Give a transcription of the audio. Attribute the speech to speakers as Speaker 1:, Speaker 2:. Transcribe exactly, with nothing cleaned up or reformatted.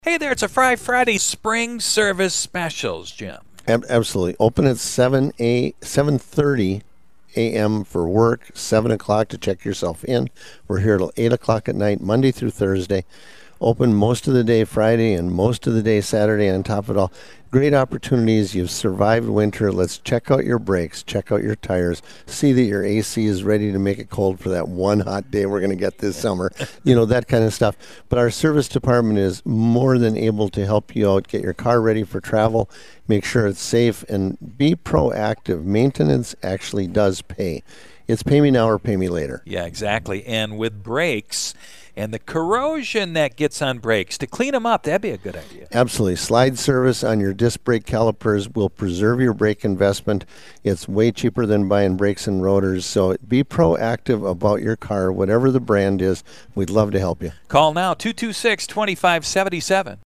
Speaker 1: Hey there, it's a Fry Friday spring service specials, Jim.
Speaker 2: Ab- absolutely. Open at seven a seven thirty a.m. for work, seven o'clock to check yourself in. We're here till eight o'clock at night, Monday through Thursday. Open most of the day Friday and most of the day Saturday on top of it all. Great opportunities. You've survived winter. Let's check out your brakes, check out your tires, see that your A C is ready to make it cold for that one hot day we're going to get this summer, you know, that kind of stuff. But our service department is more than able to help you out, get your car ready for travel, make sure it's safe, and be proactive. Maintenance actually does pay. It's pay me now or pay me later.
Speaker 1: Yeah, exactly. And with brakes and the corrosion that gets on brakes, to clean them up, that'd be a good idea.
Speaker 2: Absolutely. Slide service on your disc brake calipers will preserve your brake investment. It's way cheaper than buying brakes and rotors. So be proactive about your car, whatever the brand is. We'd love to help you.
Speaker 1: Call now, two two six, two five seven seven.